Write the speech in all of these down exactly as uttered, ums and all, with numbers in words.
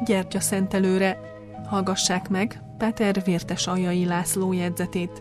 gyertyaszentelőre. Hallgassák meg Péter Vértesaljai László jegyzetét.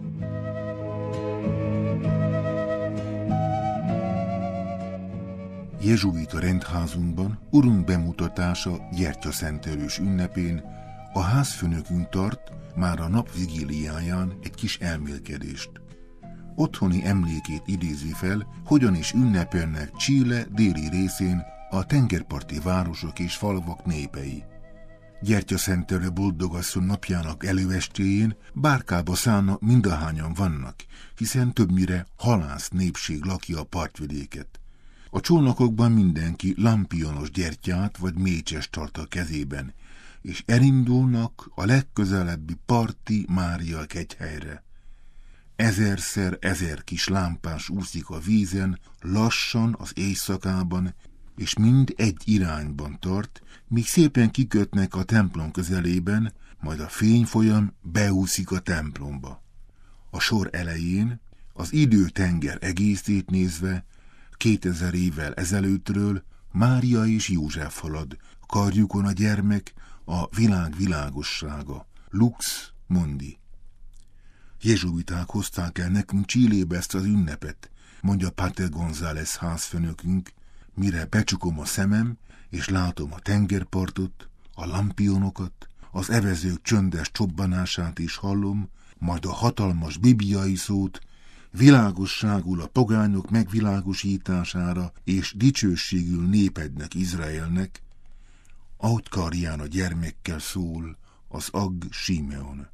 Jezsuita rendházunkban Urunk bemutatása gyertyaszentelős ünnepén a házfőnökünk tart már a nap vigíliáján egy kis elmélkedést. Otthoni emlékét idézi fel, hogyan is ünnepelnek Chile déli részén a tengerparti városok és falvak népei. Gyertyaszentelő boldogasszony napjának előestéjén bárkába szállna mindahányan vannak, hiszen többnyire halász népség lakja a partvidéket. A csónakokban mindenki lampionos gyertyát vagy mécsest tart a kezében, és elindulnak a legközelebbi parti Mária kegyhelyre. Ezerszer ezer kis lámpás úszik a vízen, lassan az éjszakában, és mind egy irányban tart, míg szépen kikötnek a templom közelében, majd a fényfolyam beúszik a templomba. A sor elején, az időtenger egészét nézve, kétezer évvel ezelőttről Mária és József halad, karjukon a gyermek, a világ világossága, Lux Mundi. Jezsuiták hozták el nekünk Chilébe ezt az ünnepet, mondja Páter González házfőnökünk, mire becsukom a szemem, és látom a tengerpartot, a lampionokat, az evezők csöndes csobbanását is hallom, majd a hatalmas bibliai szót, világosságul a pogányok megvilágosítására és dicsőségül népednek Izraelnek, ahogy karján a gyermekkel szól az Ag Simeon.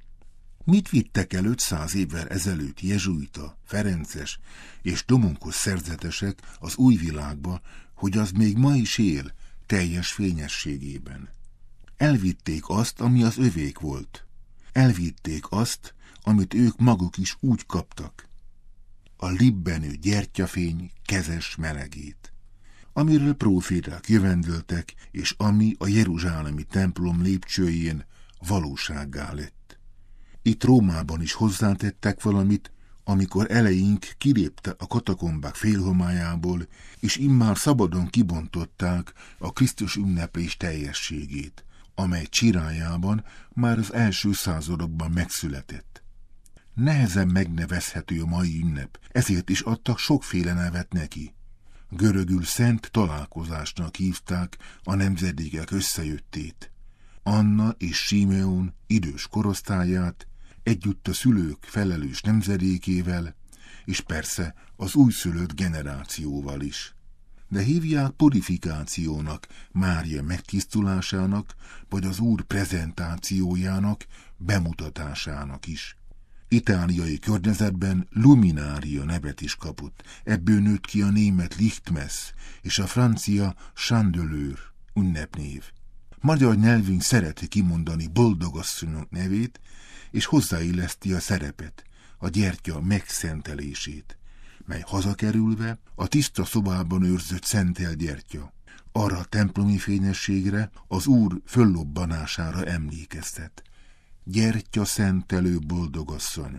Mit vittek el ötszáz évvel ezelőtt jezsuita, ferences és domonkos szerzetesek az új világba, hogy az még ma is él teljes fényességében? Elvitték azt, ami az övék volt. Elvitték azt, amit ők maguk is úgy kaptak. A libbenő gyertyafény kezes melegét, amiről próféták jövendöltek, és ami a jeruzsálemi templom lépcsőjén valósággá lett. Itt Rómában is hozzátettek valamit, amikor eleink kilépte a katakombák félhomályából, és immár szabadon kibontották a Krisztus ünnepés teljességét, amely Csirájában már az első századokban megszületett. Nehezen megnevezhető a mai ünnep, ezért is adtak sokféle nevet neki. Görögül szent találkozásnak hívták a nemzedékek összejöttét. Anna és Simeon idős korosztályát, együtt a szülők felelős nemzedékével, és persze az újszülött generációval is. De hívják purifikációnak, Mária megtisztulásának, vagy az Úr prezentációjának, bemutatásának is. Itáliai környezetben luminária nevet is kapott, ebből nőtt ki a német Lichtmess és a francia Chandeleur ünnepnév. Magyar nyelvünk szereti kimondani boldogasszonyok nevét, és hozzáilleszti a szerepet, a gyertya megszentelését, mely hazakerülve a tiszta szobában őrzött szentel gyertya, arra a templomi fényességre, az Úr föllobbanására emlékeztet. Gyertya szentelő boldogasszony.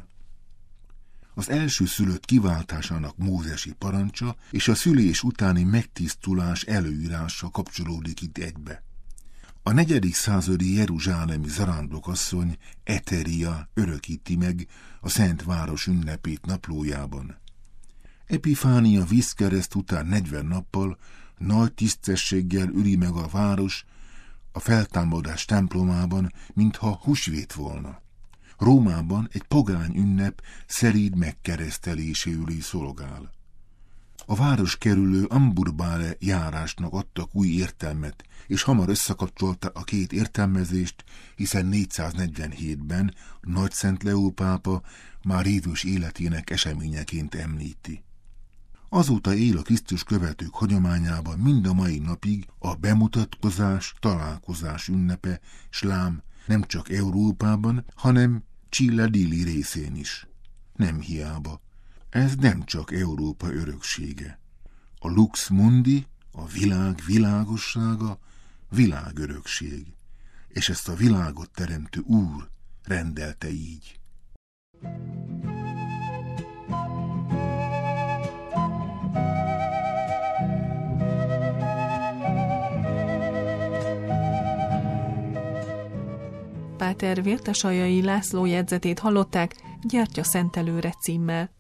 Az első szülött kiváltásának mózesi parancsa és a szülés utáni megtisztulás előírása kapcsolódik itt egybe. A negyedik századi jeruzsálemi zarándokasszony Eteria örökíti meg a Szent Város ünnepét naplójában. Epifánia vízkereszt után negyven nappal nagy tisztességgel üli meg a város a feltámadás templomában, mintha húsvét volna. Rómában egy pogány ünnep szeríd megkereszteléséül is szolgál. A város kerülő Amburbále járásnak adtak új értelmet, és hamar összekapcsolta a két értelmezést, hiszen négyszáznegyvenhétben Nagyszent Leó pápa már idős életének eseményeként említi. Azóta él a Krisztus követők hagyományában mind a mai napig a bemutatkozás, találkozás ünnepe, s lám nem csak Európában, hanem Chile déli részén is. Nem hiába. Ez nem csak Európa öröksége. A Lux Mundi, a világ világossága, világörökség, és ezt a világot teremtő Úr rendelte így. Páter Vértesaljai László jegyzetét hallották Gyertya szentelőre címmel.